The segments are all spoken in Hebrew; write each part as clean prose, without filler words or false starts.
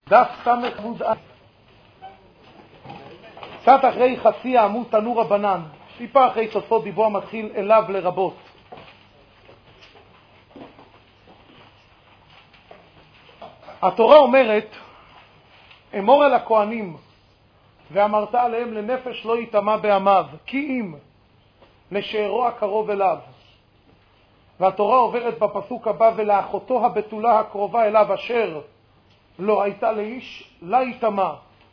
דף סמך עמוד א'. קצת אחרי חצי העמוד תנו רבנן, טיפה אחרי תוספות דיבור המתחיל אליו לרבות. התורה אומרת, אמור אל הכהנים ואמרת עליהם לנפש לא יטמע בעמיו, כי אם לשארו הקרוב אליו. והתורה עוברת בפסוק הבא, ולאחותו הבתולה הקרובה אליו אשר לא הייתה לאיש, לה יטמע.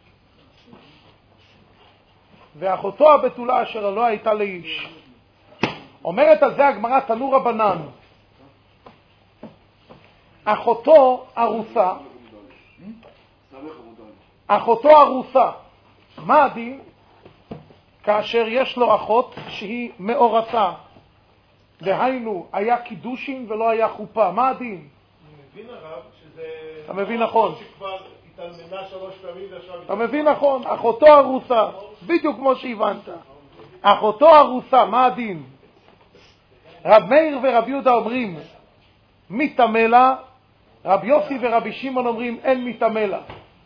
ואחותו הבתולה אשר לא הייתה לאיש. אומרת על זה הגמרא תנו רבנן, אחותו ארוסה, אחותו ארוסה, מה הדין? כאשר יש לו אחות שהיא מאורסה, דהיינו היה קידושין ולא היה חופה, מה הדין? אני מבין הרב שזה... אתה מבין נכון. שכבר התאלמנה 3 פעמים ועכשיו... אתה מבין נכון, אחותו ארוסה, בדיוק כמו שהבנת. אחותו ארוסה, מה הדין? רב מאיר ורב יהודה אומרים מיטמא לה, רב יוסי ורבי שמעון אומרים אין מיטמא לה.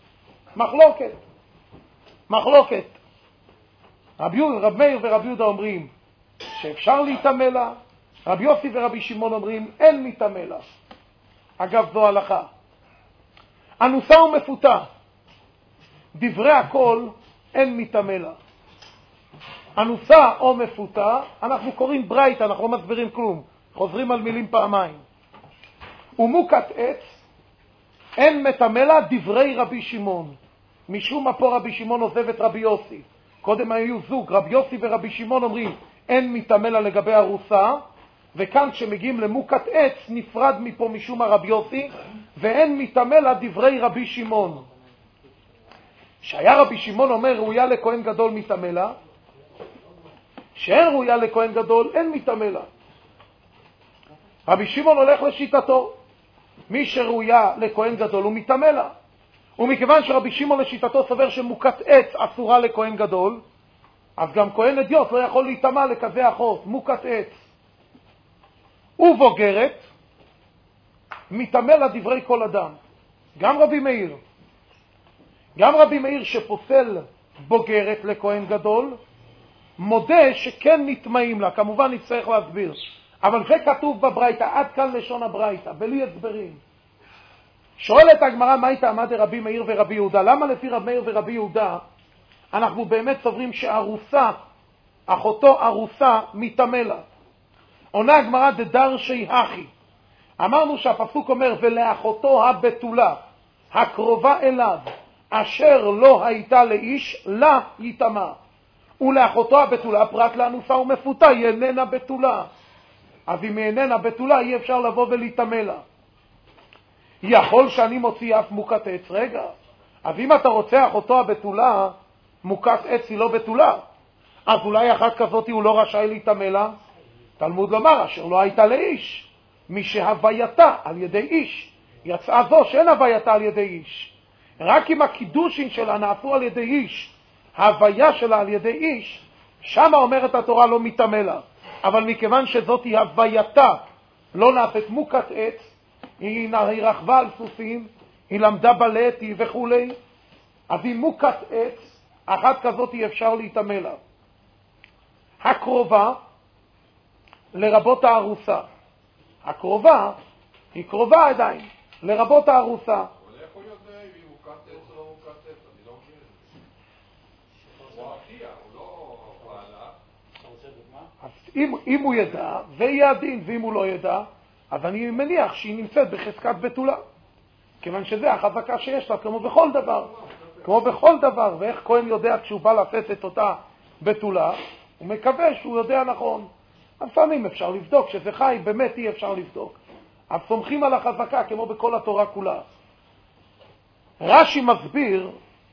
מחלוקת. רב מאיר ורב יהודה אומרים שאפשר להיטמא לה, רב יוסי ורבי שמעון אומרים אין מיטמא לה. אגב, זו הלכה. אנוסה ומפותה, דברי הכל אין מיטמא לה. אנוסה או מפותה, אנחנו קוראים ברייתא, אנחנו לא מסבירים כלום, חוזרים על מילים פעמיים. ומוקת עץ אין מיטמא לה, דברי רבי שמעון. משום מה פה רבי שמעון עוזב את רבי יוסי. קודם היו זוג, רבי יוסי ורבי שמעון אומרים אין מיטמא לה לגבי ארוסה, וכאן כשמגיעים למוקת עץ נפרד מפה משום הרבי יוסי, ואין מיטמא לה דברי רבי שמעון. שהיה רבי שמעון אומר ראויה לכהן גדול מיטמא לה, שאין ראויה לכהן גדול אין מיטמא לה. רבי שמעון הולך לשיטתו, מי שראויה לכהן גדול הוא מיטמא לה. ומכיוון שרבי שמעון לשיטתו סובר שמוקת עץ אסורה לכהן גדול, אז גם כהן אדיוט לא יכול להיטמע לכזה אחות, מוקת עץ. ובוגרת מיטמא לה דברי כל אדם. גם רבי מאיר שפוסל בוגרת לכהן גדול, מודה שכן נטמעים לה, כמובן נצטרך להסביר. אבל זה כתוב בברייתא, עד כאן לשון הברייתא, בלי הסברים. שואלת הגמרא, מה הייתה עמד רבי מאיר ורבי יהודה? למה לפי רבי מאיר ורבי יהודה אנחנו באמת סוברים שארוסה, אחותו ארוסה, מיטמא לה? עונה הגמרא דדרשי הכי. אמרנו שהפסוק אומר ולאחותו הבתולה הקרובה אליו אשר לא הייתה לאיש, לה יטמע. ולאחותו הבתולה פרט לאנוסה ומפותה היא איננה בתולה. אז אם היא איננה בתולה אי אפשר לבוא ולהיטמא לה. יכול שאני מוציא אף מוקת עץ? רגע, אז אם אתה רוצה אחותו הבתולה, מוקת עץ היא לא בתולה, אז אולי אחת כזאת הוא לא רשאי להיטמא לה? תלמוד לומר אשר לא הייתה לאיש, מי שהווייתה על ידי איש. יצאה זו שאין הווייתה על ידי איש. רק אם הקידושין שלה נעשו על ידי איש, ההוויה שלה על ידי איש, שם אומרת התורה לא מיטמא לה. אבל מכיוון שזאת היא הווייתה, לא נעשית מוקת עץ, היא רכבה על סוסים, היא למדה בלטי וכו', אז היא מוקת עץ, אחת כזאת היא אפשר להיטמא לה. הקרובה, לרבות הארוסה. הקרובה היא קרובה עדיין, לרבות הארוסה. אבל איך הוא יודע אם היא מוקת עץ או לא מוקת עץ? אני לא מבין. הוא אחיה, הוא לא בעלה. אז אם הוא ידע, זה יהיה הדין, ואם הוא לא ידע, אז אני מניח שהיא נמצאת בחזקת בתולה. כיוון שזה החזקה שיש לה, כמו בכל דבר. ואיך כהן יודע כשהוא בא לפת את אותה בתולה, הוא מקווה שהוא יודע נכון. לפעמים אפשר לבדוק, שזה חי, באמת אי אפשר לבדוק. אז סומכים על החזקה, כמו בכל התורה כולה. רש"י מסביר,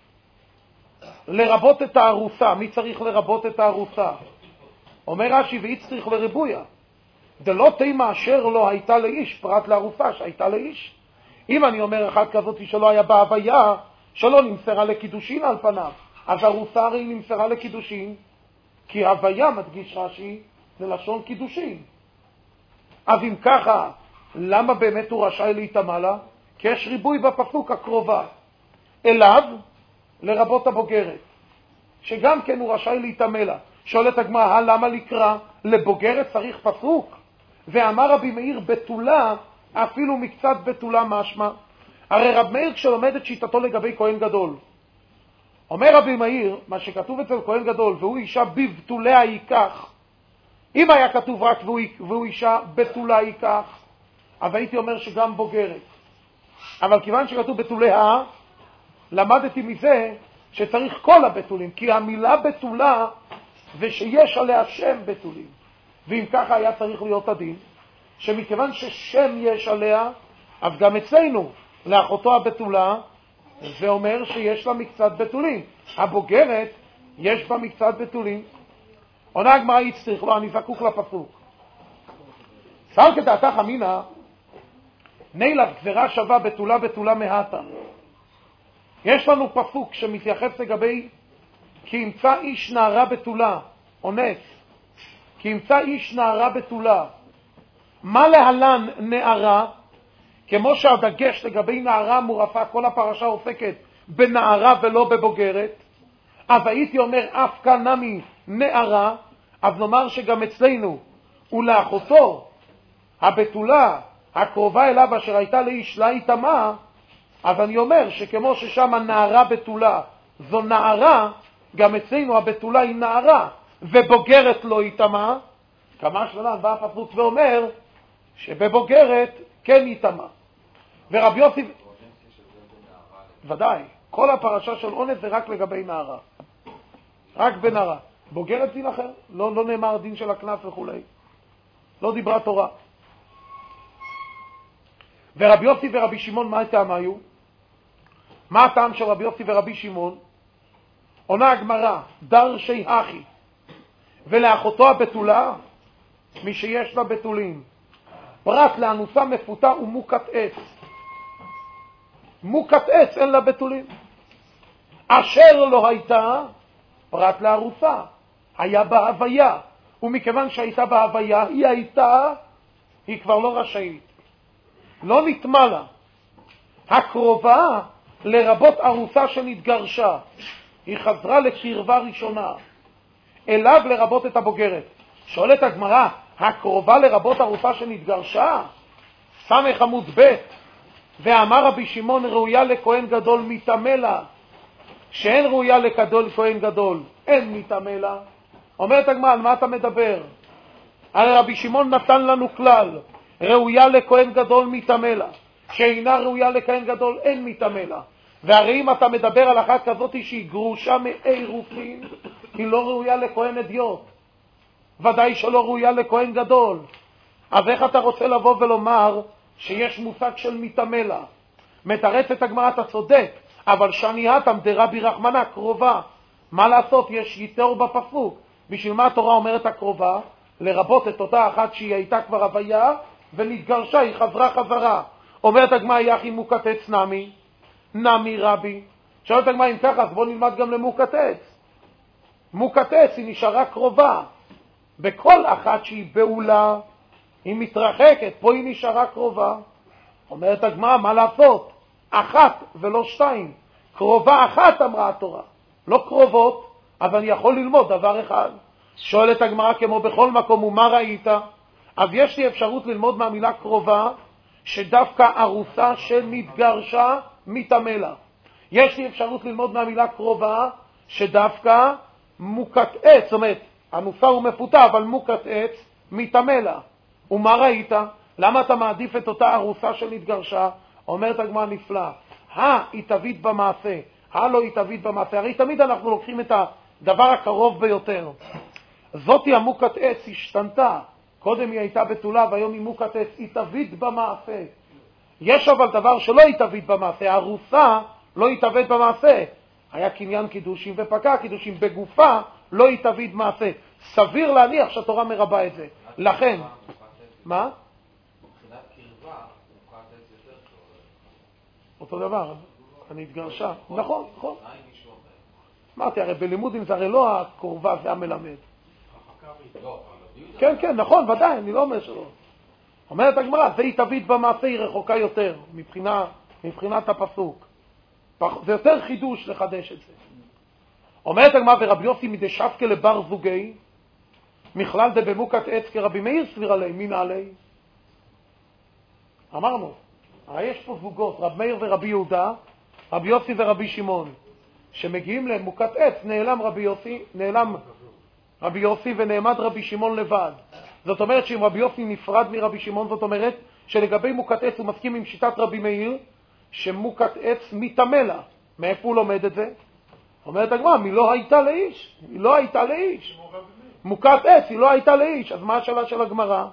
לרבות את הארוסה. מי צריך לרבות את הארוסה? אומר רש"י, ואי צריך לריבויה. דלא תימא אשר לא הייתה לאיש, פרט לארוסה שהייתה לאיש. אם אני אומר אחד כזאת שלא היה בהוויה, שלא נמסרה לקידושין על פניו, אז ארוסה הרי נמסרה לקידושין, כי הוויה, מדגיש רש"י, זה לשון קידושין. אז אם ככה, למה באמת הוא רשאי להיטמא לה? כי יש ריבוי בפסוק הקרובה. אליו, לרבות הבוגרת, שגם כן הוא רשאי להתאמה לה. שואלת הגמרא, למה לקרא? לבוגרת צריך פסוק? ואמר רבי מאיר, בתולה, אפילו מקצת בתולה משמע. הרי רב מאיר כשלומד את שיטתו לגבי כהן גדול, אומר רבי מאיר, מה שכתוב אצל כהן גדול, והוא אישה בבתוליה ייקח, אם היה כתוב רק והוא אישה בתולה ייקח, אז הייתי אומר שגם בוגרת. אבל כיוון שכתוב בתוליה, למדתי מזה שצריך כל הבתולים, כי המילה בתולה זה שיש עליה שם בתולים. ואם ככה היה צריך להיות הדין, שמכיוון ששם יש עליה, אז גם אצלנו, לאחותו הבתולה, זה אומר שיש לה מקצת בתולים. הבוגרת, יש בה מקצת בתולים. עונה הגמרא, יצטריך לו, אני זקוק לפסוק. סל כדעתך אמינא, נילך גזירה שווה בתולה בתולה מהתה. יש לנו פסוק שמתייחס לגבי כי ימצא איש נערה בתולה, אונס, כי ימצא איש נערה בתולה. מה להלן נערה? כמו שהדגש לגבי נערה מורפה, כל הפרשה עוסקת בנערה ולא בבוגרת, אז הייתי אומר אף כאן נמי נערה, אז נאמר שגם אצלנו ולאחותו הבתולה הקרובה אליו אשר הייתה לאיש לה יתמה, אז אני אומר שכמו ששם הנערה בתולה זו נערה, גם אצלנו הבתולה היא נערה ובוגרת לא יתמה. כמה שלנו בא הפסוק ואומר שבבוגרת כן יתמה. ורבי יוסי, ודאי, כל הפרשה של אונס זה רק לגבי נערה, רק בנערה. בוגרת דין אחר, לא נאמר דין של הכנף וכו', לא דיברה תורה. ורבי יוסי ורבי שמעון, מה הטעם היו? מה הטעם של רבי יוסי ורבי שמעון? עונה הגמרא, דרשי אחי, ולאחותו הבתולה, מי שיש לה בתולים, פרט לאנוסה מפותה ומוקת עץ. מוקת עץ אין לה בתולים. אשר לא הייתה, פרט לארוסה, היה בהוויה, ומכיוון שהייתה בהוויה, היא כבר לא רשאית. לא נתמה לה. הקרובה לרבות ארוסה שנתגרשה, היא חזרה לקרבה ראשונה, אליו לרבות את הבוגרת. שואלת הגמרא, הקרובה לרבות ארוסה שנתגרשה? סמך עמוד ב', ואמר רבי שמעון ראויה לכהן גדול מתאמה לה, שאין ראויה לכהן גדול, אין מתאמה לה. אומרת הגמרא, על מה אתה מדבר? הרי רבי שמעון נתן לנו כלל, ראויה לכהן גדול מתאמה לה, שאינה ראויה לכהן גדול, אין מתאמה לה. והרי אם אתה מדבר על אחת כזאת שהיא גרושה מאי רופין, היא לא ראויה לכהן אדיוט, ודאי שלא ראויה לכהן גדול. אז איך אתה רוצה לבוא ולומר שיש מושג של מתאמה לה? מתרצת הגמרא, אתה צודק, אבל שניאתם דרבי רחמנה, קרובה. מה לעשות? יש יתר בפסוק. בשביל מה התורה אומרת הקרובה? לרבות את אותה אחת שהיא הייתה כבר הוויה ונתגרשה, היא חזרה חזרה. אומרת הגמרא, יחי מוקת עץ נמי רבי. שואלת הגמרא, אם ככה, אז בוא נלמד גם למוקת עץ. מוקת עץ היא נשארה קרובה. בכל אחת שהיא בעולה, היא מתרחקת, פה היא נשארה קרובה. אומרת הגמרא, מה לעשות? אחת ולא שתיים. קרובה אחת אמרה התורה, לא קרובות, אבל אני יכול ללמוד דבר אחד. שואלת הגמרא, כמו בכל מקום, ומה ראית? אז יש לי אפשרות ללמוד מהמילה קרובה, שדווקא ארוסה שנתגרשה מתאמה לה. יש לי אפשרות ללמוד מהמילה קרובה, שדווקא מוקת עץ, זאת אומרת, אנוסה ומפותה, אבל מוקת עץ מתאמה לה. ומה ראית? למה אתה מעדיף את אותה ארוסה שנתגרשה? אומרת הגמרא, נפלא. היא תביא במעשה, לא היא תביא במעשה. הרי תמיד אנחנו לוקחים את הדבר הקרוב ביותר. זאתי המוקת עץ השתנתה. קודם היא הייתה בתולה, והיום היא מוקת עץ, היא תביא במעשה. יש אבל דבר שלא היא תביא במעשה. הארוסה לא היא תביא במעשה. היה קניין קידושים ופקע קידושים, בגופה לא היא תביא במעשה. סביר להניח שהתורה מרבה את זה. לכן, מה? מבחינת קרבה, מוקת עץ יותר טוב. אותו דבר, אני התגרשה. נכון, נכון. אמרתי, הרי בלימודים זה הרי לא הקורבה, זה המלמד. כן, כן, נכון, ודאי, אני לא אומר שלא. אומרת הגמרא, זה היא תביא במעשה, היא רחוקה יותר, מבחינת הפסוק. זה יותר חידוש לחדש את זה. אומרת הגמרא, ורבי יוסי מדשפקה לבר זוגי, מכלל דבמוקת עץ כרבי מאיר סביר עלי, מי נעלי? אמרנו, הרי יש פה זוגות, רבי מאיר ורבי יהודה, רבי יוסי ורבי שמעון, שמגיעים למוקת עץ, נעלם רבי יוסי ונעמד רבי שמעון לבד. זאת אומרת שאם רבי יוסי נפרד מרבי שמעון, זאת אומרת שלגבי מוקת עץ הוא מסכים עם שיטת רבי מאיר, שמוקת עץ מתאמה לה. מאיפה הוא לומד את זה? אומרת הגמרא, היא לא הייתה לאיש. היא לא הייתה לאיש. מוקת עץ, היא לא הייתה לאיש. אז מה השאלה של הגמרא?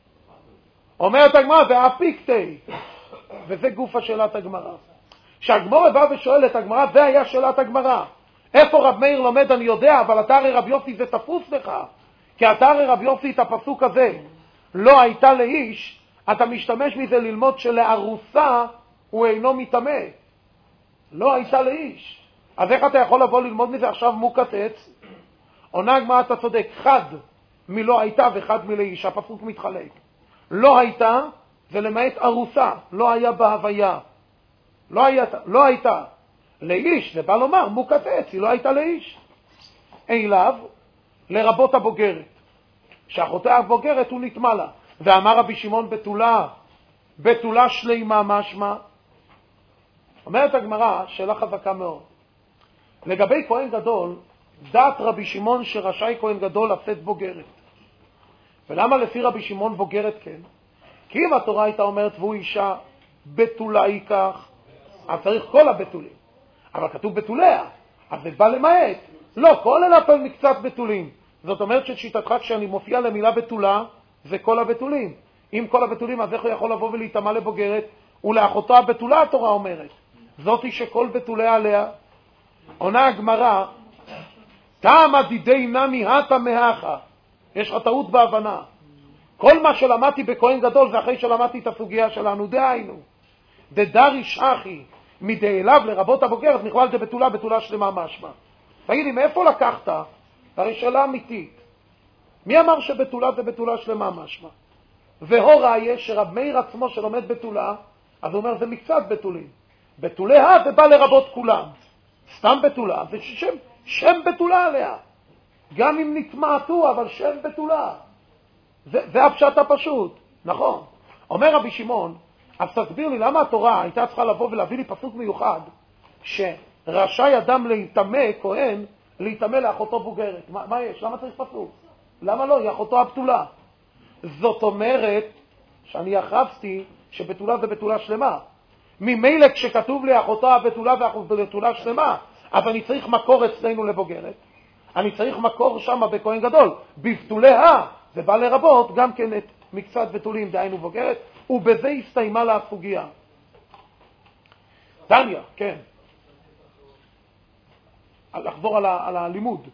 אומרת הגמרא, והפיקטי. וזה גוף השאלת הגמרא. שהגמרא בא ושואל את הגמרא, זה היה שאלת הגמרא. איפה רב מאיר לומד אני יודע, אבל אתה הרי רב יוסי זה תפוס לך. כי אתה הרי רב יוסי את הפסוק הזה, לא הייתה לאיש, אתה משתמש מזה ללמוד שלארוסה הוא אינו מתאמה. לא הייתה לאיש. אז איך אתה יכול לבוא ללמוד מזה עכשיו מוקת עץ? עונה הגמרא, אתה צודק, חד מלא הייתה וחד מלאיש, הפסוק מתחלק. לא הייתה זה למעט ארוסה, לא היה בהוויה. לא הייתה. לאיש, זה בא לומר, מוקת עץ, היא לא הייתה לאיש. אליו, לרבות הבוגרת. שאחותה הבוגרת הוא נטמא לה. ואמר רבי שמעון בתולה שלימה משמע. אומרת הגמרא, שאלה חזקה מאוד. לגבי כהן גדול, דעת רבי שמעון שרשאי כהן גדול לשאת בוגרת. ולמה לפי רבי שמעון בוגרת כן? כי אם התורה הייתה אומרת והוא אישה בתולה ייקח, אז צריך כל הבתולים. אבל כתוב בתוליה, אז זה בא למעט. לא, כל אלה פעם מקצת בתולים. זאת אומרת ששיטתך כשאני מופיע למילה בתולה, זה כל הבתולים. אם כל הבתולים, אז איך הוא יכול לבוא ולהתאמה לבוגרת? ולאחותה בתולה התורה אומרת. זאתי שכל בתוליה עליה. עונה הגמרא, תמה דידי נמי הטה מהכה. יש לך טעות בהבנה. כל מה שלמדתי בכהן גדול זה אחרי שלמדתי את הסוגיה שלנו. דהיינו, דדריש אחי, מדאליו לרבות הבוגרת, נכלל בתולה שלמה משמע. תגידי, מאיפה לקחת? הרי שאלה אמיתית. מי אמר שבתולה זה בתולה שלמה משמע? והורה יש שרב מאיר עצמו שלומד בתולה, אז הוא אומר זה מקצת בתולים. בתוליה זה בא לרבות כולם. סתם בתולה, זה שם בתולה עליה. גם אם נטמעתו, אבל שם בתולה. זה הפשט הפשוט, נכון. אומר רבי שמעון, אז תסביר לי למה התורה הייתה צריכה לבוא ולהביא לי פסוק מיוחד, שרשאי אדם להתאמה, כהן, להתאמה לאחותו בוגרת. מה יש? למה צריך פסוק? למה לא? היא אחותו הבתולה. זאת אומרת, שאני יחפתי שבתולה זה בתולה שלמה. ממילא כשכתוב לי אחותו הבתולה והבתולה שלמה, אז אני צריך מקור אצלנו לבוגרת. אני צריך מקור שם בכהן גדול. בבתוליה זה בא לרבות גם כן את מקצת בתולים, דהיינו בוגרת, ובזה הסתיימה לה הסוגיה. דניה, כן. לחזור על הלימוד.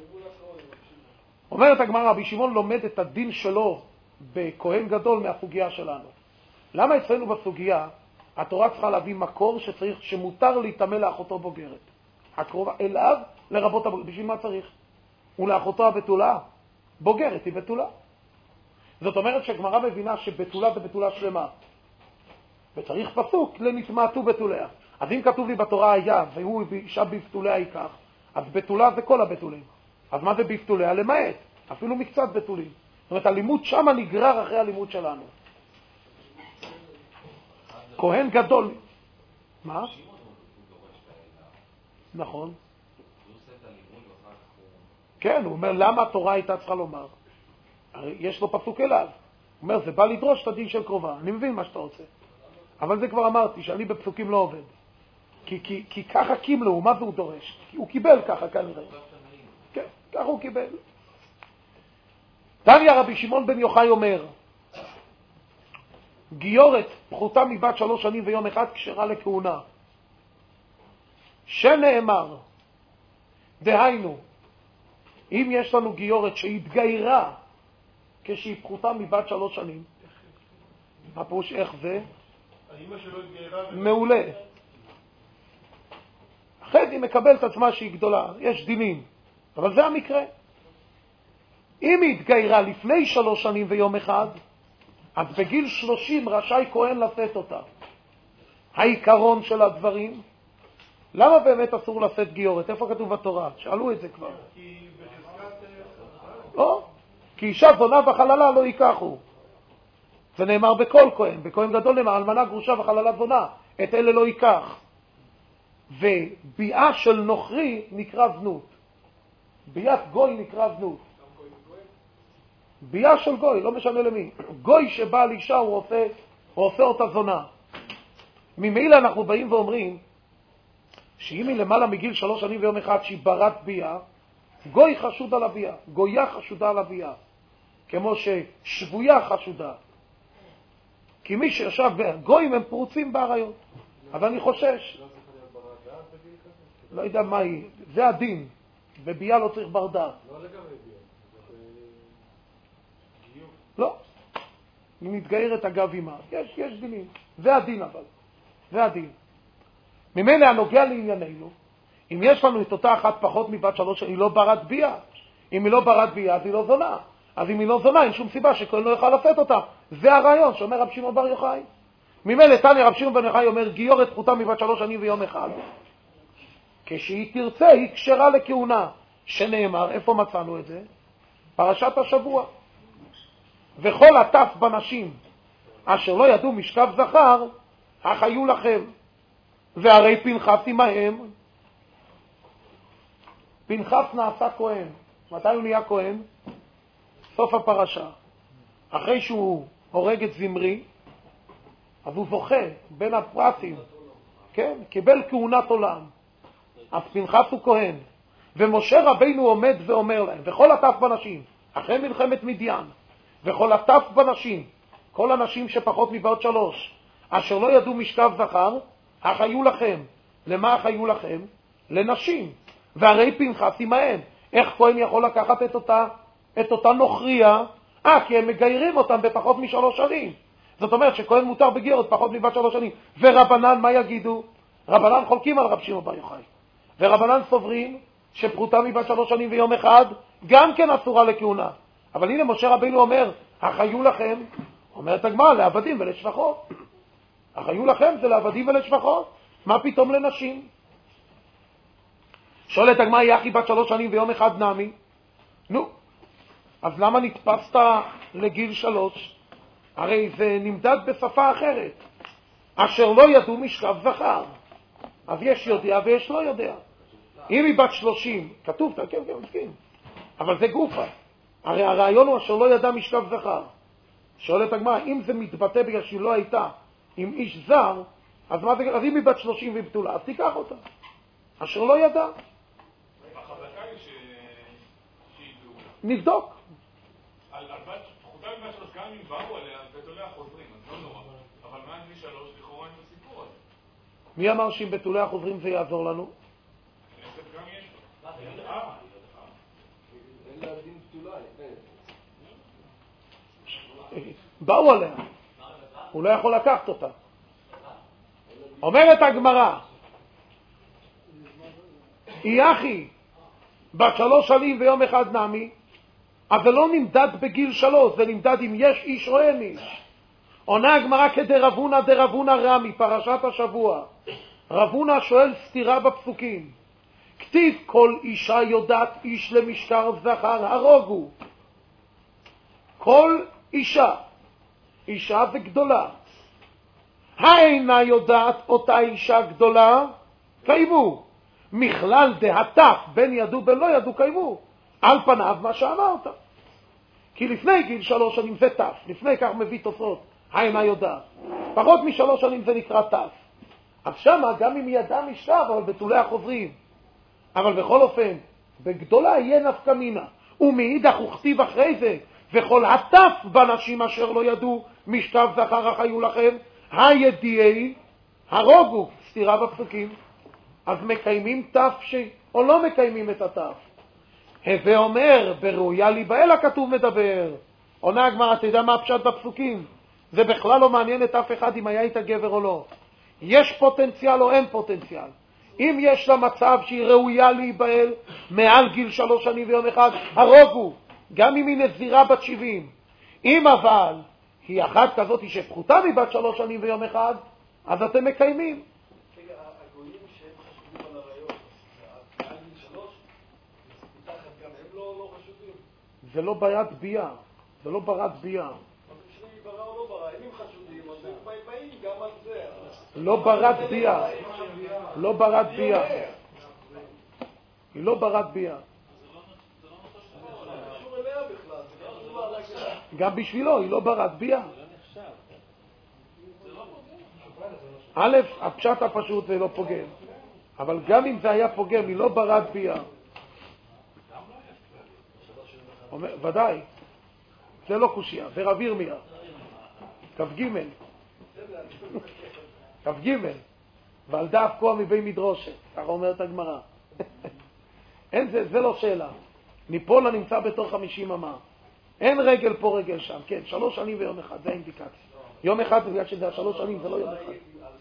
אומרת הגמרא, רבי שמעון לומד את הדין שלו בכהן גדול מהסוגיה שלנו. למה אצלנו בסוגיה התורה צריכה להביא מקור שמותר להתאמה לאחותו בוגרת? הקרובה אליו לרבות הבוגרת. בשביל מה צריך? ולאחותו הבתולה? בוגרת היא בתולה. זאת אומרת שהגמרא מבינה שבתולה זה בתולה שלמה. וצריך פסוק לנטמעתו בתוליה. אז אם כתוב לי בתורה היה והוא אישה בבתוליה ייקח, אז בתולה זה כל הבתולים. אז מה זה בבתוליה? למעט. אפילו מקצת בתולים. זאת אומרת, הלימוד שם נגרר אחרי הלימוד שלנו. כהן גדול. מה? נכון. כן, הוא אומר, למה התורה הייתה צריכה לומר? הרי יש לו פסוק אליו. הוא אומר, זה בא לדרוש את הדין של קרובה. אני מבין מה שאתה רוצה. אבל זה כבר אמרתי, שאני בפסוקים לא עובד. כי ככה קימלו, מה זה הוא דורש? הוא קיבל ככה כנראה. כן, ככה הוא קיבל. תניא רבי שמעון בן יוחאי אומר, גיורת פחותה מבת 3 שנים ויום אחד כשרה לכהונה. שנאמר, דהיינו, אם יש לנו גיורת שהתגיירה כשהיא פחותה מבת 3 שנים, מה פירוש איך זה? האמא שלו התגיירה. מעולה. אחרי היא מקבלת עצמה שהיא גדולה, יש דינים, אבל זה המקרה. אם היא התגיירה לפני 3 שנים ויום אחד, אז בגיל 30 רשאי כהן לשאת אותה. העיקרון של הדברים, למה באמת אסור לשאת גיורת? איפה כתוב בתורה? שאלו את זה כבר. כי בחזקת... לא, כי אישה זונה וחללה לא ייקחו. זה נאמר בכל כהן. בכהן גדול נאמר, אלמנה גרושה וחללה זונה. את אלה לא ייקח. וביאה של נוכרי נקרא זנות. ביאת גוי נקרא זנות. ביאה של גוי, לא משנה למי. גוי שבא על אישה הוא עושה אותה זונה. ממילא אנחנו באים ואומרים שאם היא למעלה מגיל 3 שנים ויום אחד שהיא ברת ביאה, גוי חשוד על הביאה, גויה חשודה על הביאה, כמו ששבויה חשודה. כי מי שישב גויים הם פרוצים בעריות. אבל אני חושש. לא יודע מה היא, זה הדין. בביאה לא צריך בר דעת. לא לגבי ביאה, זה גיור. לא. היא מתגיירת אגב אימה. יש דינים. זה הדין אבל. זה הדין. ממילא הנוגע לענייננו, אם יש לנו את אותה אחת פחות מבת 3, היא לא ברת ביאה. אם היא לא ברת ביאה, אז היא לא זונה. אז אם היא לא זונה, אין שום סיבה שכהן לא יוכל לשאת אותה. זה הרעיון שאומר רב שמעון בר יוחאי. ממילא תניא רב שמעון בר יוחאי אומר, גיורת פחותה מבת 3 שנים ויום אחד. כשהיא תרצה, היא כשרה לכהונה. שנאמר, איפה מצאנו את זה? פרשת השבוע. וכל הטף בנשים, אשר לא ידעו משכב זכר, החיו לכם. והרי פנחס עמהם. פנחס נעשה כהן. מתי הוא נהיה כהן? סוף הפרשה. אחרי שהוא הורג את זמרי, אז הוא זוכה בין הפרטים. כן? קיבל כהונת עולם. אז פנחס הוא כהן. ומשה רבינו עומד ואומר להם, וכל הטף בנשים, אחרי מלחמת מדיין, וכל הטף בנשים, כל הנשים שפחות מבת 3, אשר לא ידעו משכב זכר, החיו לכם. למה החיו לכם? לנשים. והרי פנחס עמהם. איך כהן יכול לקחת את אותה נוכריה? כי הם מגיירים אותם בפחות מ3 שנים. זאת אומרת שכהן מותר בגיורת פחות מבת 3 שנים. ורבנן מה יגידו? רבנן חולקים על רב שמעון בר יוחאי. ורבנן סוברים שפחותה מבת 3 שנים ויום אחד גם כן אסורה לכהונה. אבל הנה משה רבינו אומר, החיו לכם, אומרת הגמרא, לעבדים ולשפחות. החיו לכם זה לעבדים ולשפחות. מה פתאום לנשים? שואלת הגמרא, יחי בת 3 שנים ויום אחד נמי? נו, אז למה נתפסת לגיל 3? הרי זה נמדד בשפה אחרת. אשר לא ידעו משכב זכר. אז יש יודע ויש לא יודע. אם היא בת 30, כתוב, כן, מסכים. אבל זה גופה. הרי הרעיון הוא אשר לא ידע משכב זכר. שואלת הגמרא, אם זה מתבטא בגלל שהיא לא הייתה עם איש זר, אז מה זה? אז אם היא בת 30 והיא בתולה, אז תיקח אותה. אשר לא ידע. החזקה היא שהיא בתולה. נבדוק. על פחותה מבת 3, גם אם באו עליה, בתוליה חוזרים, אז לא נורא. אבל מה עם 3, לכאורה אין בסיפור הזה. מי אמר שאם בתוליה חוזרים זה יעזור לנו? גם יש לו. אין לה דין בתולה, באו עליה. הוא לא יכול לקחת אותה. אומרת הגמרא, יחי בת 3 שנים ויום אחד נמי, אבל לא נמדד בגיל 3, זה נמדד אם יש איש או אין איש. עונה הגמרא דרבונה רמי, פרשת השבוע. רבונה שואל סתירה בפסוקים. כתיב כל אישה יודעת איש למשכב זכר הרוגו. כל אישה, אישה וגדולה, האינה יודעת אותה אישה גדולה, קיימו. מכלל דהתף בין ידעו בין לא ידעו קיימו. על פניו מה שאמרת. כי לפני גיל 3 שנים זה תף, לפני כך מביא תוספות, האינה יודעת. פחות מ3 שנים זה נקרא תף. אז שמה גם אם ידע משכב, אבל בתוליה חוזרים. אבל בכל אופן, בגדולה יהיה נפקא מינה. ומאידך וכתיב אחרי זה, וכל הטף בנשים אשר לא ידעו משכב זכר החיו לכם, הידיעי הרוגו. סתירה בפסוקים. אז מקיימים תף או לא מקיימים את התף? הווה אומר, בראויה להיבעל הכתוב מדבר. עונה הגמרא, אתה יודע מה הפשט בפסוקים? זה בכלל לא מעניין את אף אחד אם היה איתה גבר או לא. יש פוטנציאל או אין פוטנציאל. אם יש לה מצב שהיא ראויה להיבעל מעל גיל 3 שנים ויום אחד, הרוגו, גם אם היא נזירה בת 70. אם אבל היא אחת כזאת שפחותה מבת 3 שנים ויום אחד, אז אתם מקיימים. רגע, הגויים שהם חשובים על זה לא ברת בייה. זה לא ברת בייה. בשביל ברא או לא ברא, אם הם חשודים, אז הם באים גם על זה. לא ברת בייה. לא ברת בייה. היא לא ברת בייה. גם בשבילו היא לא ברת בייה. א', הפשט הפשוט זה לא פוגם. אבל גם אם זה היה פוגם, היא לא ברת בייה. ודאי. זה לא קושיה, זה רב ירמיה. כ"ג. כ"ג. ועל דף כה מבי מדרושת, ככה אומרת הגמרא. אין זה לא שאלה. ניפול נמצא בתור 50 אמה. אין רגל פה רגל שם. כן, 3 שנים ויום אחד, זה האינדיקציה. יום אחד בגלל שזה 3 שנים, זה לא יום אחד.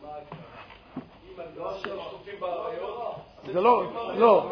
זה לא, לא.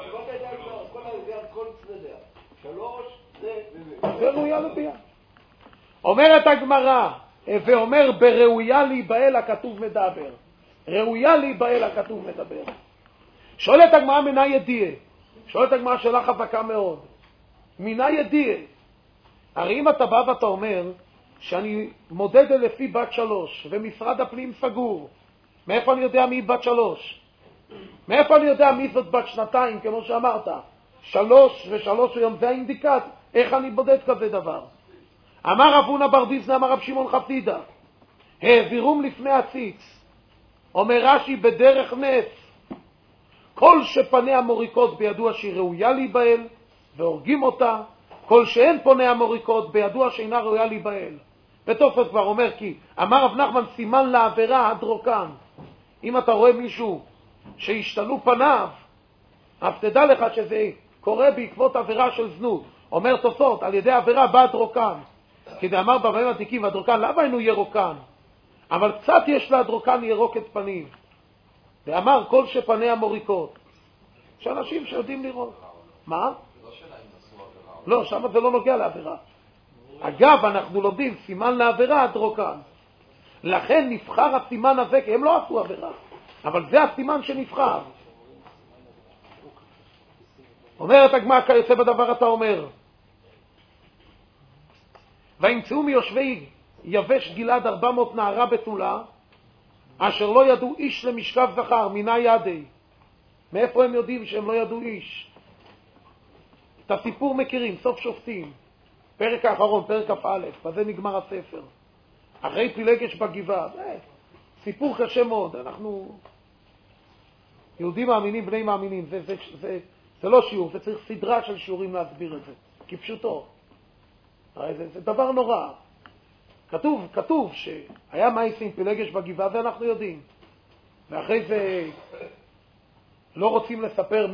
זה ראויה לבייה. אומרת הגמרא, ואומר בראויה להיבעל הכתוב מדבר. ראויה להיבעל הכתוב מדבר. שואלת הגמרא מנה ידיעה. שואלת הגמרא שאלה חזקה מאוד. מנה ידיעה. הרי אם אתה בא ואתה אומר שאני מודד לפי בת 3 ומשרד הפנים סגור, מאיפה אני יודע מי בת 3? מאיפה אני יודע מי זאת בת 2, כמו שאמרת? 3 ו3 היום, זה האינדיקט. איך אני בודד כזה דבר? אמר רב הונא בר ביזנא, אמר רב שמעון חסידה, העבירום לפני הציץ. אומר רש"י בדרך נס, כל שפניה מוריקות בידוע שהיא ראויה להיבעל והורגים אותה, כל שאין פניה מוריקות בידוע שאינה ראויה להיבעל. ותוספות כבר אומר כי אמר רב נחמן סימן לעבירה הדרוקן. אם אתה רואה מישהו שהשתלו פניו, אז תדע לך שזה קורה בעקבות עבירה של זנות. אומר תוספות, על ידי עבירה בא הדרוקן. כי דאמר בבאים עתיקים והדרוקן, למה אינו ירוקן? אבל קצת יש להדרוקן ירוק את פנים. ואמר כל שפניה מוריקות. יש אנשים שיודעים לראות. מה? לא, שם זה לא נוגע לעבירה. אגב, אנחנו לומדים סימן לעבירה הדרוקן. לכן נבחר הסימן הזה, כי הם לא עשו עבירה. אבל זה הסימן שנבחר. אומרת הגמרא כיוצא בדבר אתה אומר. וימצאו מיושבי יבש גלעד 400 נערה בתולה, אשר לא ידעו איש למשכב זכר, מינה ידי. מאיפה הם יודעים שהם לא ידעו איש? את הסיפור מכירים, סוף שופטים. פרק האחרון, פרק כ"א, בזה נגמר הספר. אחרי פילגש בגבעה. סיפור קשה מאוד. אנחנו יהודים מאמינים, בני מאמינים. זה לא שיעור, זה צריך סדרה של שיעורים להסביר את זה. כפשוטו. זה דבר נורא. כתוב שהיה מייסים פילגש בגבעה, ואנחנו יודעים. ואחרי זה לא רוצים לספר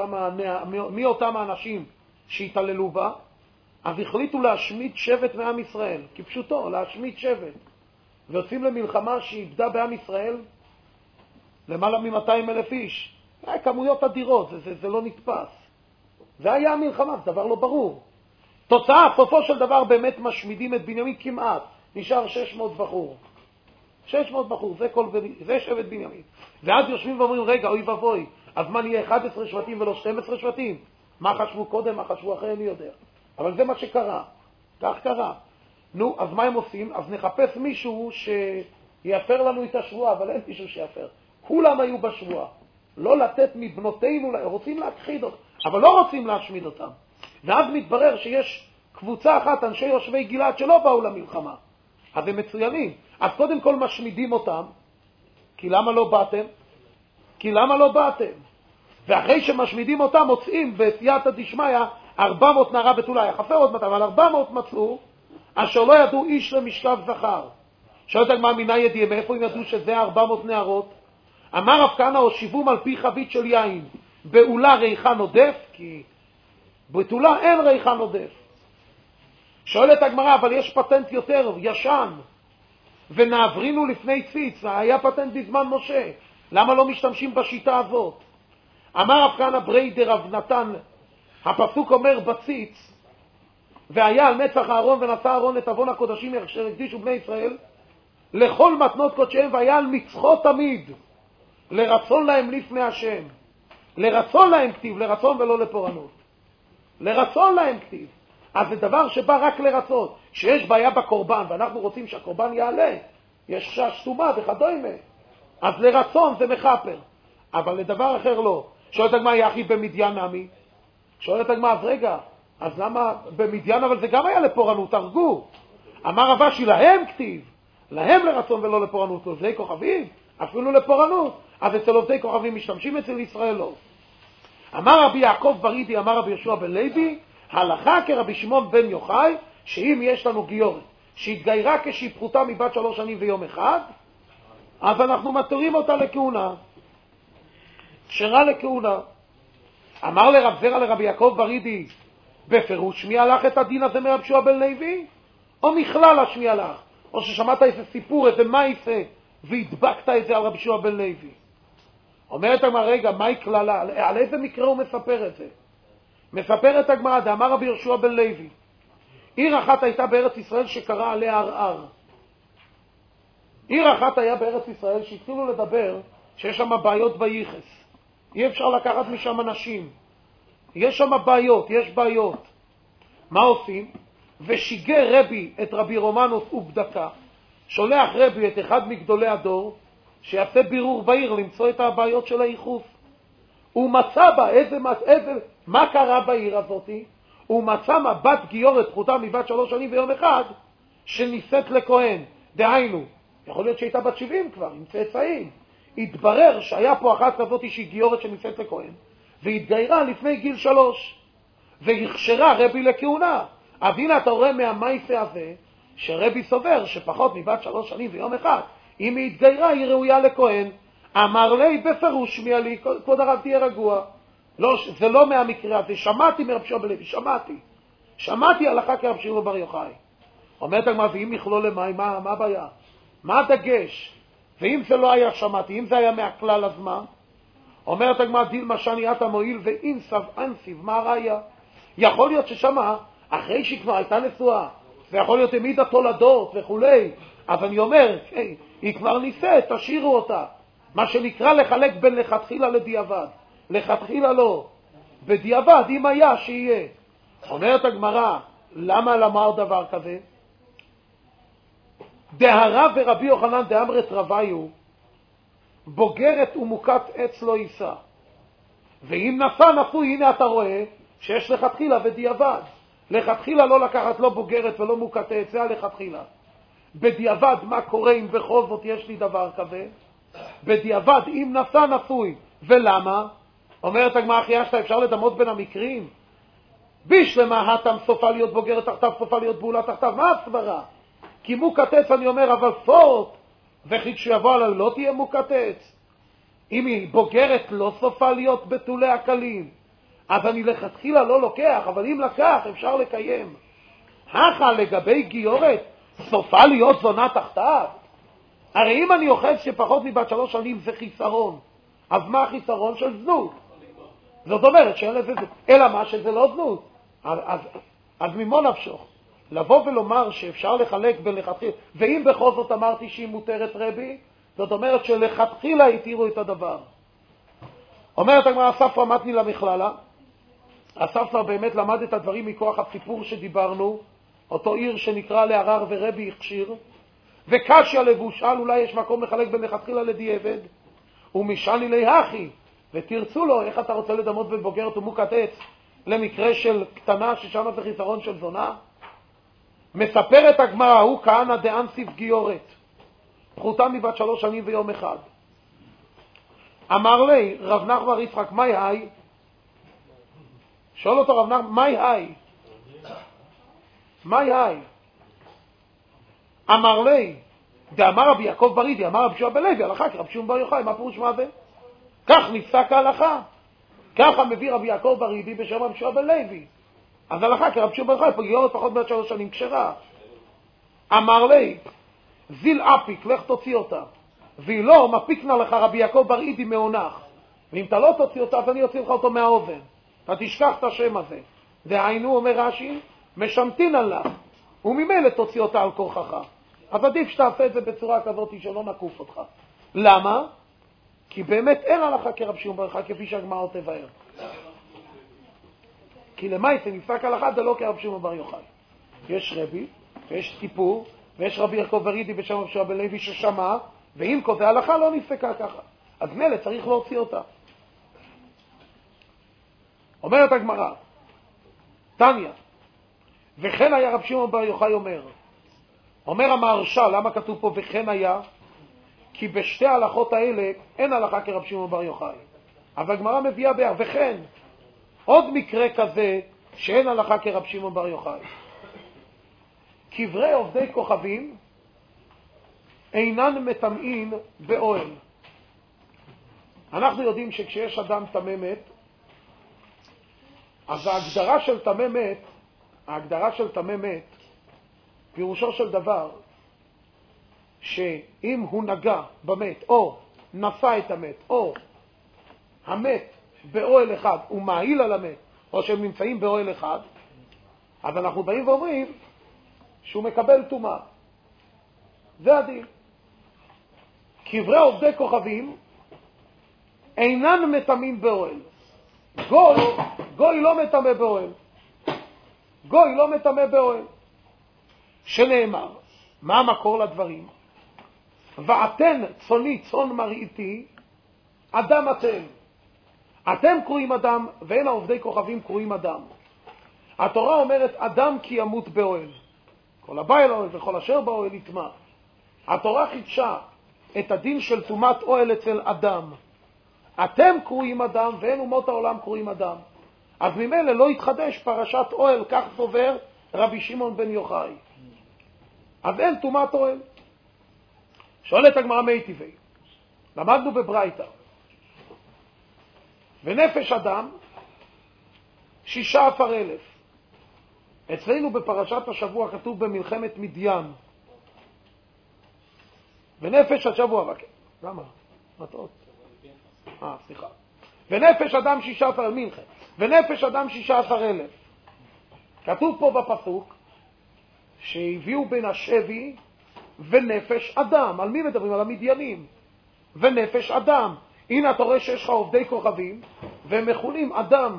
מי אותם האנשים שהתעללו בה, אז החליטו להשמיד שבט מעם ישראל. כפשוטו, להשמיד שבט. ויוצאים למלחמה שאיבדה בעם ישראל למעלה מ-200,000 איש. כמויות אדירות, זה לא נתפס. זה היה המלחמה, זה דבר לא ברור. תוצאה, סופו של דבר באמת משמידים את בנימין כמעט. נשאר 600 בחור. 600 בחור, זה שבט בנימין. ואז יושבים ואומרים, רגע, אוי ובוי, אז מה נהיה 11 שבטים ולא 12 שבטים? מה חשבו קודם, מה חשבו אחרי, אני יודע. אבל זה מה שקרה. כך קרה. נו, אז מה הם עושים? אז נחפש מישהו שיפר לנו את השבועה, אבל אין מישהו שיפר. כולם היו בשבועה. לא לתת מבנותינו, רוצים להכחיד אותם, אבל לא רוצים להשמיד אותם. ואז מתברר שיש קבוצה אחת, אנשי יושבי גלעד, שלא באו למלחמה. אז הם מצוינים. אז קודם כל משמידים אותם, כי למה לא באתם? כי למה לא באתם? ואחרי שמשמידים אותם, מוצאים בסייעתא דשמיא 400 נערה בתולה. חסר עוד 200, אבל 400 מצאו, אשר לא ידעו איש למשכב זכר. שואלת הגמרא מנה ידיעה, מאיפה הם ידעו שזה 400 נערות? אמר רב כהנא, הושיבום על פי חבית של יין, בעולה ריחן עודף, כי בתולה אין ריחן עודף. שואלת הגמרא, אבל יש פטנט יותר ישן, ונעברינו לפני ציץ, היה פטנט בזמן משה, למה לא משתמשים בשיטה הזאת? אמר רב כהנא ברי דרב נתן, הפסוק אומר בציץ, והיה על מצח אהרון ונשא אהרון את אבון הקודשים אשר הקדישו בני ישראל, לכל מתנות קודשיהם, והיה על מצחו תמיד, לרצון להם לפני השם. לרצון להם כתיב, לרצון ולא לפורענות. לרצון להם כתיב. אז זה דבר שבא רק לרצות. שיש בעיה בקורבן, ואנחנו רוצים שהקורבן יעלה, יש חשש טומאה וכדומה, אז לרצון זה מחפר. אבל לדבר אחר לא. שואלת הגמרא, יחי במדיין נמי? שואלת הגמרא, אז רגע, אז למה במדיין, אבל זה גם היה לפורענות, הרגו. אמר רבשי, להם כתיב, להם לרצון ולא לפורענות, עובדי כוכבים, אפילו לפורענות. אז אצל עובדי כוכבים משתמשים, אצל ישראל לא. אמר רבי יעקב ברידי, אמר רבי יהושע בן לוי, הלכה כרבי שמעון בן יוחאי, שאם יש לנו גיורת שהתגיירה כשהיא פחותה מבת 3 שנים ויום אחד, אז אנחנו מתירים אותה לכהונה, כשרה לכהונה. אמר לרב זרע לרבי יעקב ברידי, בפירוש מי הלך את הדין הזה מרבי יהושע בן לוי, או מכלל השמי הלך, או ששמעת איזה סיפור, איזה מייסה, והדבקת את זה על רבי יהושע בן לוי. אומרת הגמרא, רגע, מהי כללה? על איזה מקרה הוא מספר את זה? מספר את הגמרא, דאמר רבי יהושע בן לוי, עיר אחת הייתה בארץ ישראל שקרא עליה ערער. עיר אחת היה בארץ ישראל שהתחילו לדבר שיש שם בעיות ביחס. אי אפשר לקחת משם אנשים. יש שם בעיות, יש בעיות. מה עושים? ושיגר רבי את רבי רומנוס ובדקה. שולח רבי את אחד מגדולי הדור, שיעשה בירור בעיר למצוא את הבעיות של היחוס. הוא מצא בה מה קרה בעיר הזאת? הוא מצא בת גיורת פחותה מבת 3 שנים ויום אחד, שנישאת לכהן. דהיינו, יכול להיות שהייתה בת 70 כבר, עם צאצאים. התברר שהיה פה אחת כזאת שהיא גיורת שנישאת לכהן, והתגיירה לפני גיל 3, והכשרה רבי לכהונה. אז הנה אתה רואה מהמייסה הזה, שרבי סובר שפחות מבת 3 שנים ויום אחד, אם היא התגיירה היא ראויה לכהן. אמר לי בפירוש שמי לי, כבוד הרב תהיה רגוע. לא, זה לא מהמקרה הזה, שמעתי מרבי יהושע בן לוי, שמעתי הלכה כרבי שמעון בר יוחאי. אומרת הגמרא, ואם יכלול למים, מה הבעיה? מה הדגש? ואם זה לא היה שמעתי, אם זה היה מהכלל, אז מה? אומרת הגמרא, דילמה שאני אתה מועיל ואינסב אנסיב, מה הראיה? יכול להיות ששמה, אחרי שהיא כבר הייתה נשואה, זה יכול להיות העמידה תולדות וכולי, אז אני אומר, היא כבר נישאת, תשאירו אותה. מה שנקרא לחלק בין לכתחילה לדיעבד. לכתחילה לא. בדיעבד, אם היה, שיהיה. אומרת הגמרא, למה למר דבר כזה? דהרב ורבי יוחנן דאמרת רביו, בוגרת ומוקת עץ לא יישא. ואם נשוי, הנה אתה רואה שיש לכתחילה ודיעבד. לכתחילה לא לקחת לא בוגרת ולא מוקת עץ, זה לכתחילה. בדיעבד, מה קורה אם בכל זאת יש לי דבר כזה? בדיעבד, אם נשוי. ולמה? אומרת הגמרא, אחיה שאתה אפשר לדמות בין המקרים? בשלמה התם סופה להיות בוגרת תחתיו, סופה להיות בעולה תחתיו. מה הסברה? כי מוקת עץ אני אומר, אבל סוף, וכי כשיבוא עליו לא תהיה מוקת עץ. אם היא בוגרת לא סופה להיות בתולי הקלים, אז אני לכתחילה לא לוקח, אבל אם לקח אפשר לקיים. הכה לגבי גיורת, סופה להיות זונה תחתיו. הרי אם אני אוחז שפחות מבת 3 שנים זה חיסרון, אז מה החיסרון? של זנות. זאת אומרת שאין לזה, אלא מה שזה לא זנות. אז ממו נפשוך. לבוא ולומר שאפשר לחלק בין לכתחילה, ואם בכל זאת אמרתי שהיא מותרת רבי, זאת אומרת שלכתחילה התירו את הדבר. אומרת הגמרא, הספרא מתני למכללה. הספרא באמת למד את הדברים מכוח הסיפור שדיברנו, אותו עיר שנקרא לערר ורבי הכשיר, וקשיא לבושל, אולי יש מקום לחלק בין לכתחילה לדיעבד, ומשני להכי, ותרצו לו, איך אתה רוצה לדמות בין בוגרת ומוקת עץ למקרה של קטנה ששם זה חיסרון של זונה? מספרת הגמרא, הוא כהנא דאנסיב גיורת, פחותה מבת 3 שנים ויום אחד. אמר לי, רב נחמן יצחק, מהי היי? שואל אותו רב נחמן, מהי היי? מהי היי? אמר לי, דאמר רבי יעקב ברידי, אמר רבי יהושע בן לוי, הלכה כרבי שמעון בר יוחאי, מה פירוש מה זה? כך נפסק ההלכה. ככה מביא רבי יעקב ברידי בשם רבי יהושע בן לוי. אז הלכה כרבי שמעון בר יוחאי, פה גיורת פחות מבת 3 שנים כשרה. אמר לי, זיל אפיק, לך תוציא אותה. והיא לא, מפיקנה לך רבי יעקב ברידי מעונך. ואם אתה לא תוציא אותה, אז אני אוציא לך אותו מהאובן. אתה תשכח את השם הזה. דהיינו, אומר רש"י, משמתין עליו, וממילא תוציא אותה על כורחך. אז עדיף שתעשה את זה בצורה כזאת שלא נקוף אותך. למה? כי באמת אין הלכה כרבי שמעון בר יוחאי, כפי שהגמרא תבאר. כי למעשה נפסק הלכה דלא כרב שמעון בר יוחאי. יש רבי, ויש סיפור, ויש רבי יעקב ורידי בשם רבי שמעון בן לוי ששמע, ואם כזה הלכה לא נפסקה ככה. אז מילא צריך להוציא אותה. אומרת הגמרא, תניא, וכן היה רב שמעון בר יוחאי אומר המהרש"ל, למה כתוב פה וכן היה? כי בשתי ההלכות האלה אין הלכה כרב שמעון בר יוחאי. אבל הגמרא מביאה וכן, עוד מקרה כזה שאין הלכה כרב שמעון בר יוחאי. קברי עובדי כוכבים אינן מטמאים באוהל. אנחנו יודעים שכשיש אדם טמא מת, אז ההגדרה של טמא מת, פירושו של דבר, שאם הוא נגע במת, או נשא את המת, או המת באוהל אחד, הוא מעיל על המת, או שהם נמצאים באוהל אחד, אז אנחנו באים ואומרים שהוא מקבל טומאה. זה הדין. קברי עובדי כוכבים אינן מטמאים באוהל. גוי לא מטמא באוהל. גוי לא מטמא באוהל. שנאמר, מה המקור לדברים? ואתן צוני צאן מרעיתי, אדם אתם. אתם קרואים אדם, ואין העובדי כוכבים קרואים אדם. התורה אומרת, אדם כי ימות באוהל. כל הבא אל האוהל וכל אשר באוהל יטמא. התורה חידשה את הדין של טומאת אוהל אצל אדם. אתם קרואים אדם, ואין אומות העולם קרואים אדם. אז ממילא לא יתחדש פרשת אוהל, כך סובר רבי שמעון בן יוחאי. אז אין טומאת אוהל. שואלת הגמרא מי טבעי. למדנו בברייתא. ונפש אדם 16,000. אצלנו בפרשת השבוע כתוב במלחמת מדיין. ונפש השבוע, למה? מטעות. סליחה. ונפש אדם 16,000, מלחמת. ונפש אדם 16,000. כתוב פה בפסוק שהביאו בין השבי ונפש אדם. על מי מדברים? על המדיינים. ונפש אדם. הנה אתה רואה שיש לך עובדי כוכבים והם מכונים אדם.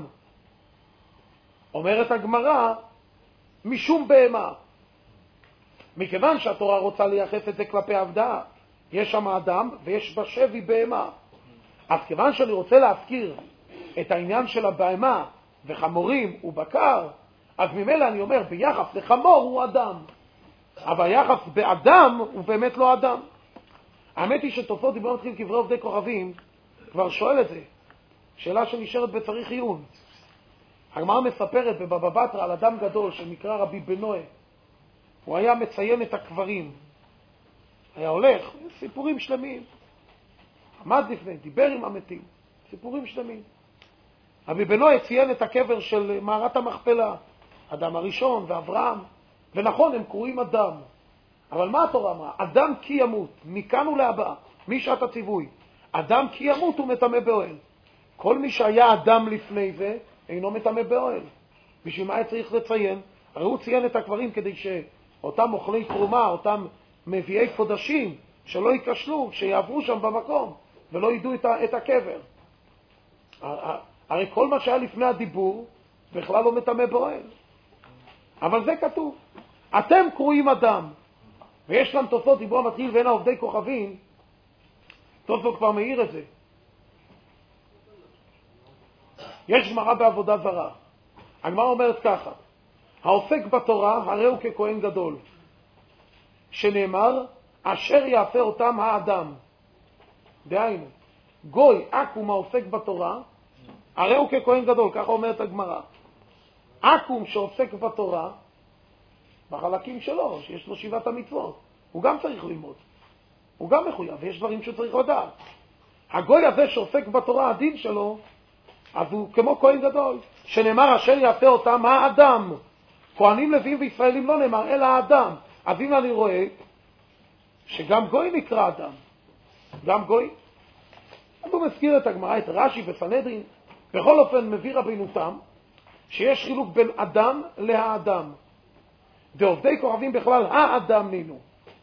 אומרת הגמרא, משום בהמה. מכיוון שהתורה רוצה לייחס את זה כלפי עבדה, יש שם אדם ויש בשבי בהמה. אז כיוון שאני רוצה להזכיר את העניין של הבהמה וחמורים ובקר, אז ממילא אני אומר, ביחס לחמור הוא אדם. אבל יחס באדם הוא באמת לא אדם. האמת היא שתופעות דיבור מתחיל קברי עובדי כוכבים, כבר שואל את זה. שאלה שנשארת בצריך עיון. הגמרא מספרת בבבא בתרא על אדם גדול שנקרא רבי בנויה. הוא היה מציין את הקברים. היה הולך, סיפורים שלמים. עמד לפני, דיבר עם המתים. סיפורים שלמים. רבי בנויה ציין את הקבר של מערת המכפלה. אדם הראשון ואברהם. ונכון, הם קרואים אדם. אבל מה התורה אמרה? אדם כי ימות, מכאן ולהבא, משעת הציווי. אדם כי ימות הוא מטמא באוהל. כל מי שהיה אדם לפני זה, אינו מטמא באוהל. בשביל מה היה צריך לציין? הרי הוא ציין את הקברים כדי שאותם אוכלי תרומה, אותם מביאי קודשים, שלא ייכשלו, שיעברו שם במקום, ולא ידעו את הקבר. הרי כל מה שהיה לפני הדיבור, בכלל לא מטמא באוהל. אבל זה כתוב. אתם קרואים אדם. ויש כאן תוספות דיבור מתחיל ואין העובדי כוכבים. תוספות כבר מאיר את זה. יש גמרא בעבודה זרה. הגמרא אומרת ככה, העוסק בתורה הרי הוא ככהן גדול, שנאמר אשר יעשה אותם האדם. דהיינו, גוי עקום העוסק בתורה הרי הוא ככהן גדול, ככה אומרת הגמרא. עקום שעוסק בתורה בחלקים שלו, שיש לו 7 המצוות, הוא גם צריך ללמוד, הוא גם מחויב, ויש דברים שצריך לדעת. הגוי הזה שעוסק בתורה, הדין שלו, אז הוא כמו כהן גדול, שנאמר אשר יעשה אותם האדם. כהנים לוויים וישראלים לא נאמר, אלא האדם. אז אם אני רואה שגם גוי נקרא אדם, גם גוי, אז הוא מזכיר את הגמרא, את רש"י וסנהדרין. בכל אופן מביא רבינו תם שיש חילוק בין אדם להאדם. ועובדי כוכבים בכלל האדם נינו.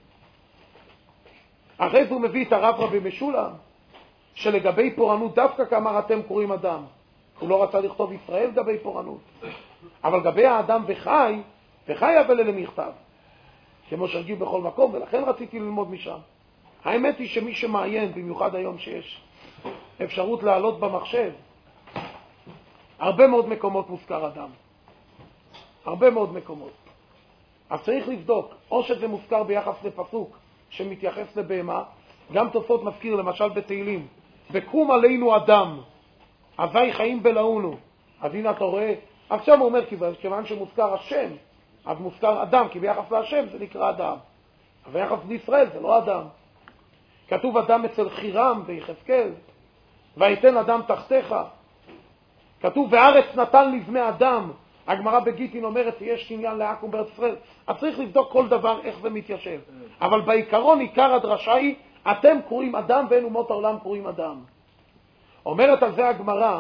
אחרי זה הוא מביא את הרב רבי משולם, שלגבי פורענות דווקא כאמר אתם קוראים אדם. הוא לא רצה לכתוב ישראל גבי פורענות. אבל גבי האדם וחי, וחי אבל אלה מכתב. כמו שרגיל בכל מקום, ולכן רציתי ללמוד משם. האמת היא שמי שמעיין, במיוחד היום שיש אפשרות לעלות במחשב, הרבה מאוד מקומות מוזכר אדם. הרבה מאוד מקומות. אז צריך לבדוק, או שזה מוזכר ביחס לפסוק שמתייחס לבהמה, גם תוספות מזכיר למשל בתהילים, וקום עלינו אדם, אזי חיים בלעונו. אז הנה אתה רואה, עכשיו הוא אומר, כיוון שמוזכר השם, אז מוזכר אדם, כי ביחס להשם זה נקרא אדם. אבל ביחס לישראל זה לא אדם. כתוב אדם אצל חירם ביחזקאל, ויתן אדם תחתיך. כתוב וארץ נתן לבני אדם. הגמרא בגיטין אומרת שיש קניין לעכו"ם בארץ ישראל. אז צריך לבדוק כל דבר איך זה מתיישב. אבל בעיקרון עיקר הדרשה היא, אתם קוראים אדם ואין אומות העולם קוראים אדם. אומרת על זה הגמרא,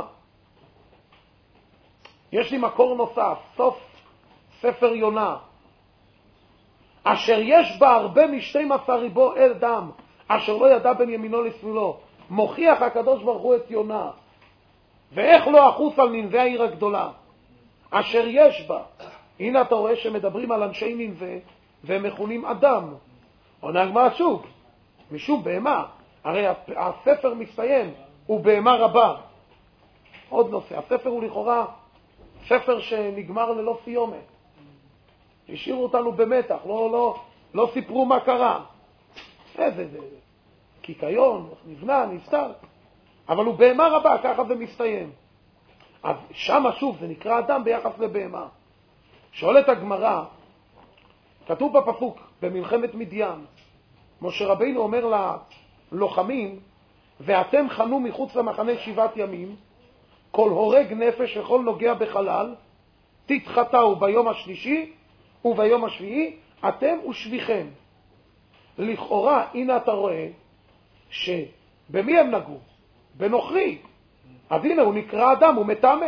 יש לי מקור נוסף, סוף ספר יונה, אשר יש בה הרבה מ12 ריבו אל דם, אשר לא ידע בין ימינו לשמאלו. מוכיח הקדוש ברוך הוא את יונה, ואיך לא אחוס על ננבי העיר הגדולה, אשר יש בה. הנה אתה רואה שמדברים על אנשי ננבי, והם מכונים אדם. עונה הגמרא שוב, משום בהמה, הרי הספר מסתיים, הוא בהמה רבה. עוד נושא, הספר הוא לכאורה ספר שנגמר ללא סיומת. השאירו אותנו במתח, לא סיפרו מה קרה. איזה זה, קיקיון, נבנה, נסתר. אבל הוא בהמה רבה, ככה זה מסתיים. אז שם שוב זה נקרא אדם ביחס לבהמה. שואלת הגמרא, כתוב בפסוק במלחמת מדיין, משה רבינו אומר ללוחמים, ואתם חנו מחוץ למחנה 7 ימים, כל הורג נפש וכל נוגע בחלל, תתחתהו ביום השלישי וביום השביעי, אתם ושביכם. לכאורה, הנה אתה רואה שבמי הם נגעו? בנוכרי. אז הנה הוא נקרא אדם, הוא מטמא.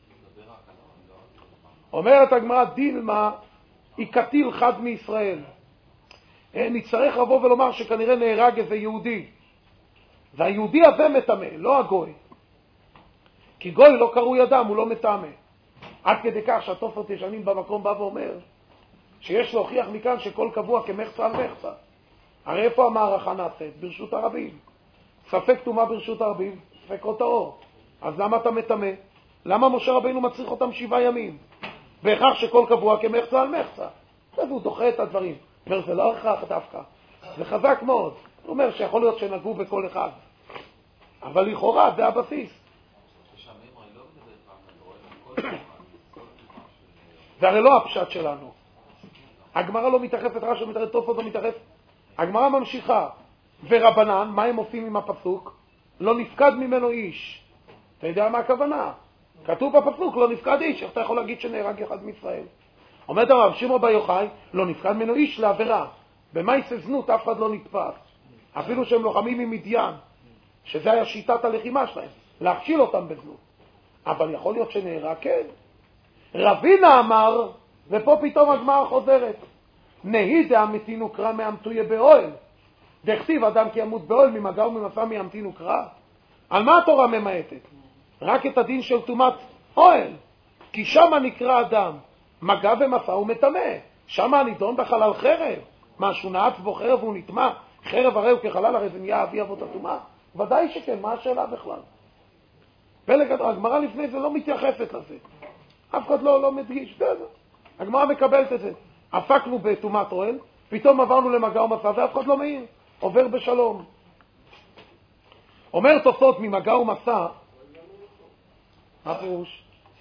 אומרת הגמרא, דילמה היא קטיל חד מישראל. נצטרך לבוא ולומר שכנראה נהרג איזה יהודי. והיהודי הזה מטמא, לא הגוי. כי גוי לא קרוי אדם, הוא לא מטמא. עד כדי כך שהתוספות ישנים במקום בא ואומר שיש להוכיח מכאן שכל קבוע כמחצה על מחצה. הרי איפה המערכה נעשית? ברשות הרבים. ספק טומאה ברשות הרבים, ספק אות האור. אז למה אתה מטמא? למה משה רבינו מצריך אותם 7 ימים? בהכרח שכל קבוע כמחצה על מחצה. אז הוא דוחה את הדברים. הוא אומר, זה לא הכרח דווקא. זה חזק מאוד. הוא אומר שיכול להיות שנגעו בכל אחד. אבל לכאורה זה הבסיס. זה הרי לא הפשט שלנו. הגמרא לא מתייחסת, רש"י לא מתייחסת, תוספות לא מתייחסת. הגמרא ממשיכה. ורבנן, מה הם עושים עם הפסוק? לא נפקד ממנו איש. אתה יודע מה הכוונה? כתוב בפסוק, לא נפקד איש. איך אתה יכול להגיד שנהרג אחד מישראל? אומרת הרב שמעון בר יוחאי, לא נפקד ממנו איש לעבירה. במעשה זנות אף אחד לא נתפס. אפילו שהם לוחמים ממדיין, שזה היה שיטת הלחימה שלהם, להכשיל אותם בזנות. אבל יכול להיות שנהרג, כן. רבינה אמר, ופה פתאום הגמרא חוזרת, נהי דאמתינו קרא מאמתויה באוהל. דכתיב אדם כי ימות באוהל ממגע וממסע מאמתינו קרא. על מה התורה ממעטת? רק את הדין של טומאת אוהל. כי שם נקרא אדם, מגע ומסע ומטמא. שם הנידון בחלל חרב. משהו נעץ בו חרב והוא נטמא. חרב הרי הוא כחלל, הרי זה נהיה אבי אבות הטומאה. ודאי שכן, מה השאלה בכלל? פלג הגמרא לפני זה לא מתייחסת לזה. אף אחד לא מדגיש. הגמרא מקבלת את זה. הפקנו בטומאת אוהל, פתאום עברנו למגע ומסע, ואף אחד לא מעיר. עובר בשלום. אומר תוספות ממגע ומסע, מה פירוש?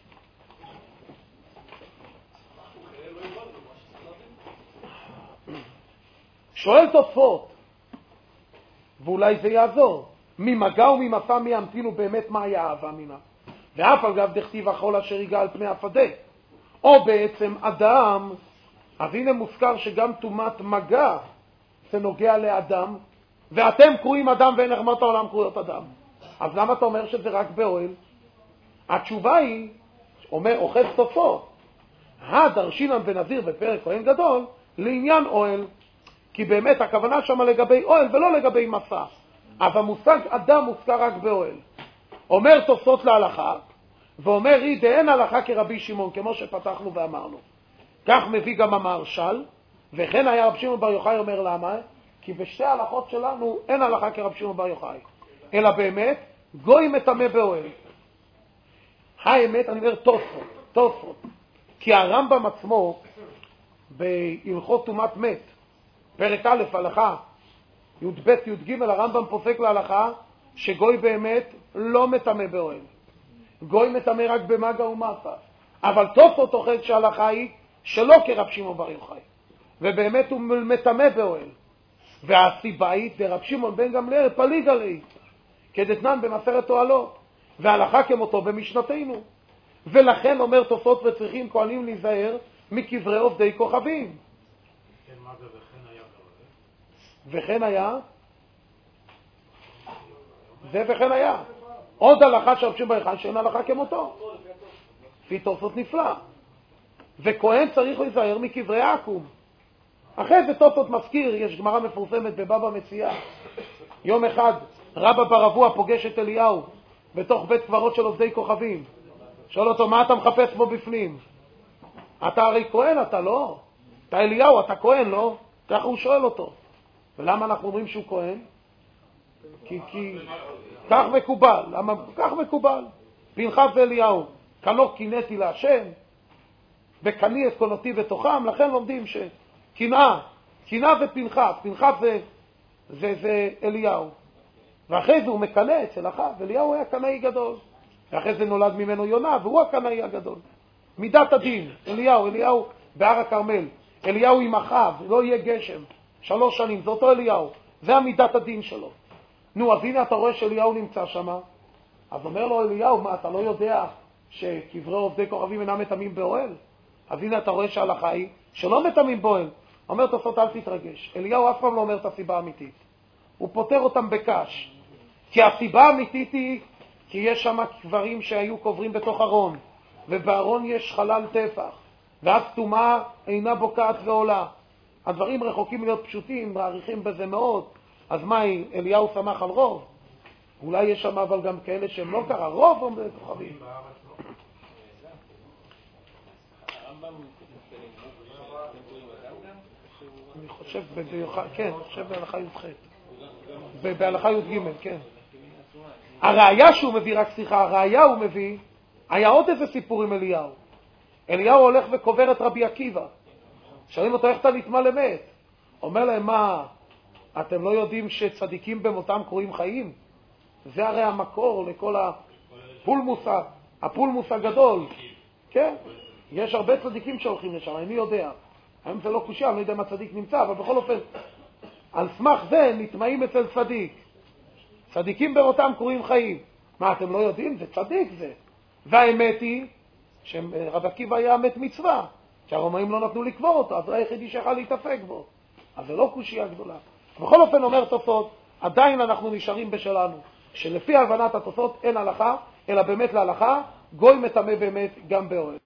שואל תוספות, ואולי זה יעזור, ממגע וממסע מי ימתינו באמת מה היה אהבה מינה. ואף על גב דכתיב החול אשר יגע על פני השדה. או בעצם אדם, אז הנה מוזכר שגם טומאת מגע זה נוגע לאדם, ואתם קרואים אדם ואין לחמות העולם קרויות אדם. אז למה אתה אומר שזה רק באוהל? התשובה היא, אומר אוחז תוספות, הדרשינן ונזיר בפרק כהן גדול, לעניין אוהל. כי באמת הכוונה שם לגבי אוהל ולא לגבי מסע. אז המושג אדם מוזכר רק באוהל. אומר תוספות להלכה, ואומר לי, דאין הלכה כרבי שמעון, כמו שפתחנו ואמרנו. כך מביא גם המהרש"ל, וכן היה רבי שמעון בר יוחאי אומר למה? כי בשתי ההלכות שלנו אין הלכה כרבי שמעון בר יוחאי, אלא באמת גוי מטמא באוהל. האמת, אני אומר תוספות, כי הרמב"ם עצמו בהלכות טומאת מת, פרק א' הלכה י"ב י"ג, הרמב"ם פוסק להלכה שגוי באמת לא מטמא באוהל, גוי מטמא רק במגע ומסה, אבל תוספות טוחן שההלכה היא שלא כרב שמעון בר יוחאי, ובאמת הוא מטמא באוהל. והסיבה היא דרב שמעון בן גמליאל פליג עלי כדתנן במסכת אוהלות, והלכה כמותו במשנתנו. ולכן אומר תוספות וצריכים כהנים להיזהר מקברי עובדי כוכבים. כן, מה זה וכן היה באוהל? וכן היה? זה וכן היה. עוד הלכה של רב שמעון בר יוחאי שאין הלכה כמותו. לפי תוספות נפלא. וכהן צריך להיזהר מקברי עקום. אחרי זה תוספות מזכיר, יש גמרא מפורסמת בבבא מציעא. יום אחד רבא בר אבוה פוגש את אליהו בתוך בית קברות של עובדי כוכבים. שואל אותו, מה אתה מחפש בו בפנים? אתה הרי כהן, אתה לא? אתה אליהו, אתה כהן, לא? ככה הוא שואל אותו. ולמה אנחנו אומרים שהוא כהן? כי כך מקובל. למה? כך מקובל. פנחס ואליהו, כלא קינאתי להשם, וקני את קונותי בתוכם, לכן לומדים שקנאה ופנחס, פנחס זה אליהו. ואחרי זה הוא מקנא אצל אחיו, אליהו היה קנאי גדול. ואחרי זה נולד ממנו יונה, והוא הקנאי הגדול. מידת הדין, אליהו בהר הכרמל, אליהו עם אחיו, לא יהיה גשם, 3 שנים, זה אותו אליהו, זה המידת הדין שלו. נו, אז הנה אתה רואה שאליהו נמצא שם, אז אומר לו אליהו, מה, אתה לא יודע שקברי עובדי כוכבים אינם מטמאים באוהל? אז הנה אתה רואה שההלכה היא שלא מטמאים באוהל. אומר תוספות, אל תתרגש, אליהו אף פעם לא אומר את הסיבה האמיתית, הוא פותר אותם בקש, כי הסיבה האמיתית היא כי יש שם קברים שהיו קוברים בתוך ארון, ובארון יש חלל טפח, ואז טומאה אינה בוקעת ועולה. הדברים רחוקים להיות פשוטים, מעריכים בזה מאוד. אז מה, אליהו שמח על רוב? אולי יש שם אבל גם כאלה שהם לא קרה, רוב עומדי כוכבים. אני חושב בהלכה י"ח, בהלכה י"ג, כן. הראיה שהוא מביא, הראיה הוא מביא, היה עוד איזה סיפור עם אליהו. אליהו הולך וקובר את רבי עקיבא. שואלים אותו, איך אתה נטמא למת? אומר להם, מה, אתם לא יודעים שצדיקים במותם קרויים חיים? זה הרי המקור לכל הפולמוס הגדול. כן, יש הרבה צדיקים שהולכים לשם, אני יודע. היום זה לא קושי, אני לא יודע מה צדיק נמצא, אבל בכל אופן, על סמך זה נטמאים אצל צדיק. צדיקים במותם קרויים חיים. מה, אתם לא יודעים? זה צדיק זה. והאמת היא שרבי עקיבא היה מת מצווה, שהרומאים לא נתנו לקבור אותו, אז זה היחידי שיכל להתאפק בו. אז זה לא קושיה גדולה. בכל אופן אומר תוספות, עדיין אנחנו נשארים בשלנו, שלפי הבנת התוספות אין הלכה, אלא באמת להלכה, גוי מטמא באמת גם באוהל.